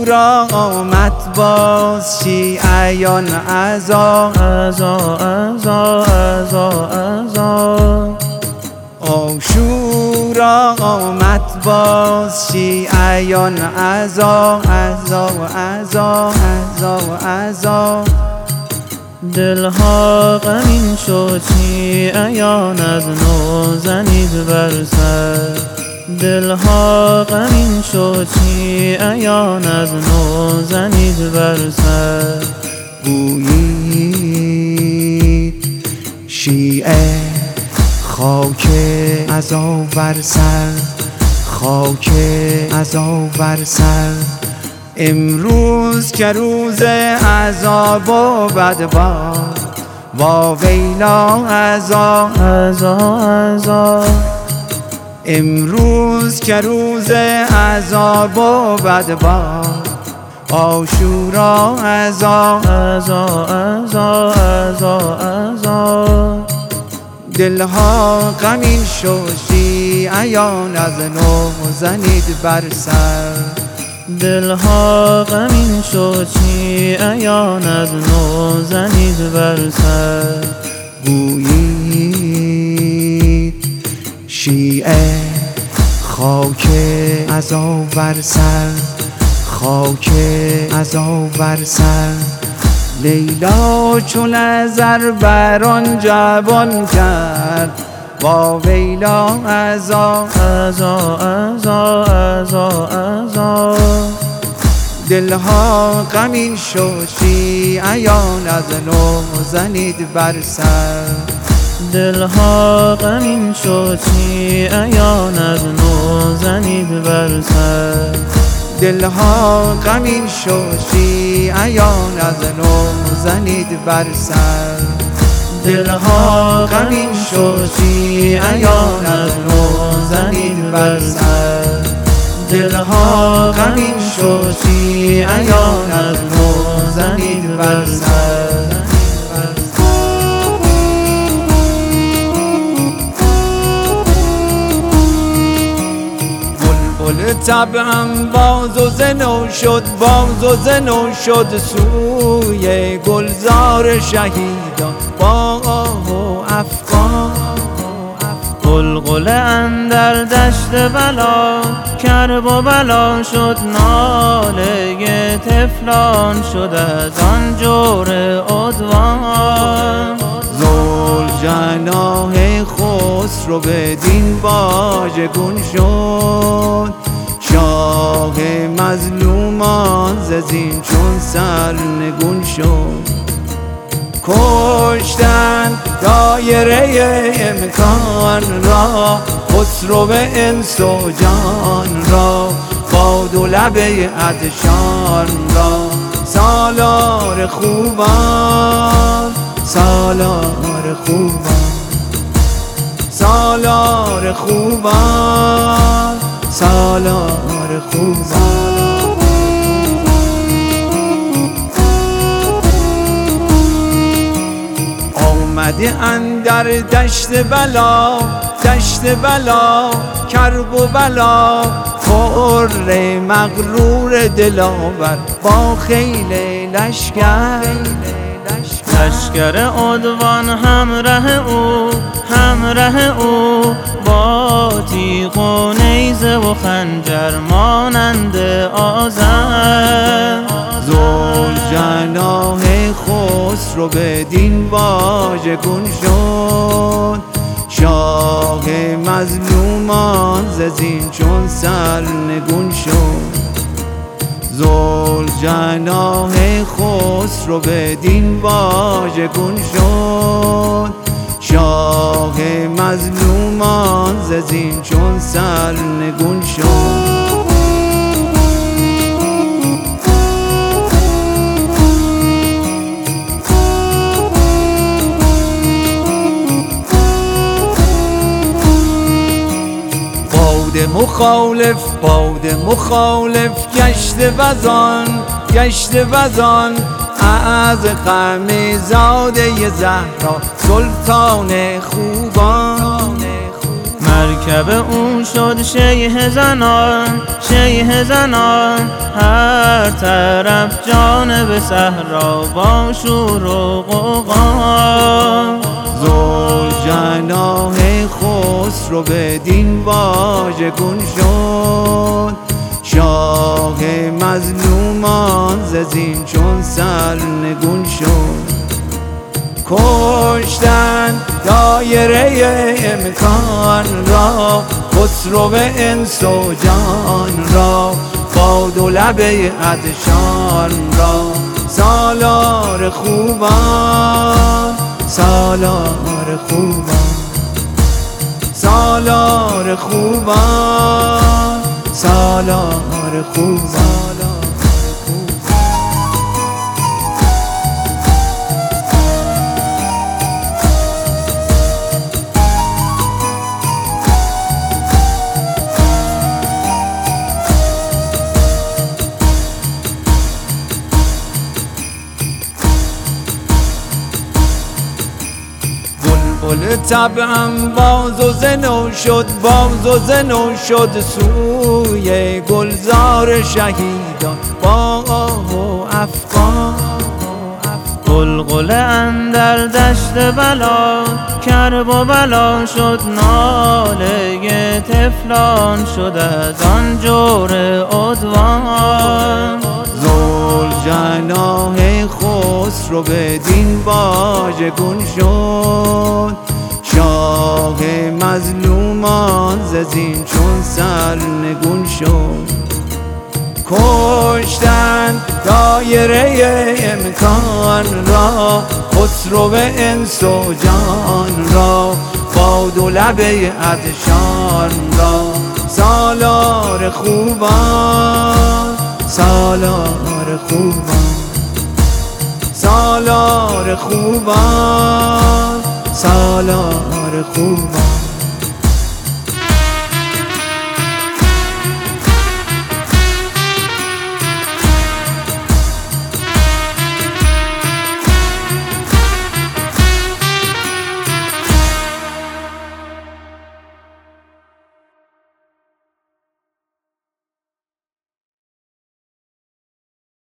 عاشورا آمد باز شیعیان عزا عاشورا آمد باز شیعیان عزا دلها غمین شد شیعیان از نو زنید بر سر دلها غمین شد شیعیان از نو زنید بر سر گویید شیعه خاک عزا بر سر خاک عزا بر سر امروز که روز عذاب و بدبار وا ویلا عزا امروز که روز عذاب و بدبار عاشورا عزا دلها غمین شد شیعیان از نو زنید بر سر دلها غمین شد شیعیان از نو زنید بر سر گویید شیعه خاک عزا بر سر خاک عزا بر سر لیلا چون نظر بر آن جوان کرد وا ویلا عزا دلها غمین شد شیعیان از نو زنید بر سر دلها غمین شد شیعیان از نو زنید بر سر دلها غمین شد شیعیان از نو زنید بر سر دلها غمین شد شیعیان از نو زنید بر سر دلها غمین شد شیعیان از نو زنید بر سر بلبل طبعم باز و زنو شد باز و زنو شد سوی گلزار شهیدان با آه و افغان غلغله اندر دشت بلا کرب و بلا شد ناله طفلان شد از آن جور عدوان ذوالجناح خسرو بدین واژگون شد شاه مظلومان ز زین چون سرنگون شد کشتن دایره امکان را خسرو انس و جان را با دو لب عطشان را سالار خوبان سالار خوبان سالار خوبان سالار خوبان آمده اندر دشت بلا کرب و بلا پر مغرور دلاور با خیل لشکر عدوان همراه او با تیغ و نیزه و خنجر مانند آذر ذوالجناح خسرو بدین واژگون شد شاه مظلومان ز زین چون سرنگون شد ذوالجناح خسرو بدین واژگون شد شاه مظلومان ز زین چون سرنگون شد باد مخالف گشت وزان از غم زاده زهرا سلطان خوبان مرکب او شد شیه زنان هر طرف جانب صحرا با شور و غوغا. ذوالجناح خسرو بدین واژگون شد، شاه مظلومان ز زین چون سرنگون شد. کشتن دایره امکان را، خسرو انس و جان را، باد و لب عطشان را. سالار خوبان، سالار خوبان، سالار خوبان، سالار خوبان. بلبل طبعم باز و زنو شد، باز و زنو شد سوی گلزار شهیدان با آه و افغان. غلغله اندر دشت بلا، کرب و بلا شد ناله طفلان، شد از آن جور عدوان. ذوالجناح خسرو بدین واژگون شد، شاه مظلومان ز زین چون سرنگون شد. کشتن دایره امکان را، خسرو انس و جان را، باد و لب عطشان را. سالار خوبان، سالار خوبان، سالار خوبان، سالار خوبان.